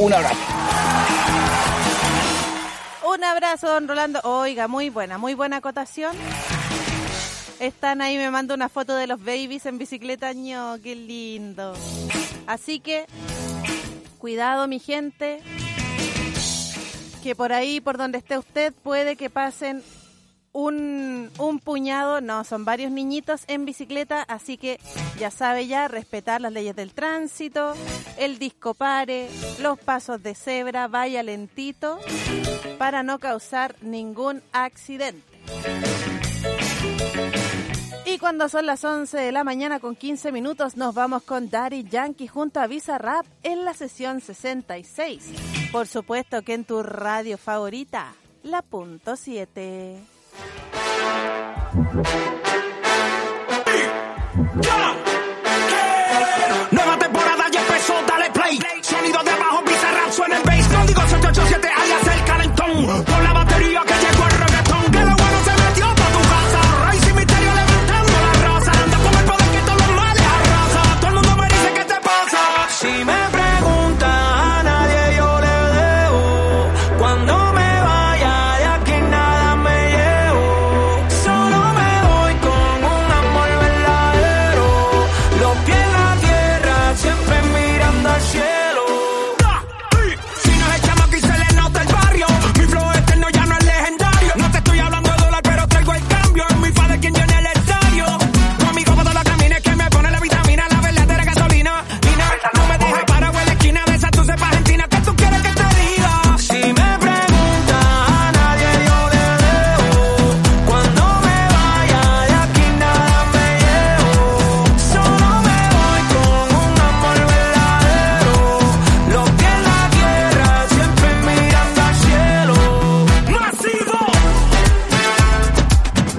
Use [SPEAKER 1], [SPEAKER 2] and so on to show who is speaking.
[SPEAKER 1] Un abrazo.
[SPEAKER 2] Un abrazo, don Rolando. Oiga, muy buena acotación. Están ahí, me manda una foto de los babies en bicicleta. ¡No, qué lindo! Así que, cuidado, mi gente, que por ahí, por donde esté usted, puede que pasen un puñado, no, son varios niñitos en bicicleta, así que ya sabe respetar las leyes del tránsito, el disco pare, los pasos de cebra, vaya lentito, para no causar ningún accidente. Y cuando son las 11 de la mañana con 15 minutos, nos vamos con Daddy Yankee junto a Bizarrap en la sesión 66. Por supuesto que en tu radio favorita, la .7.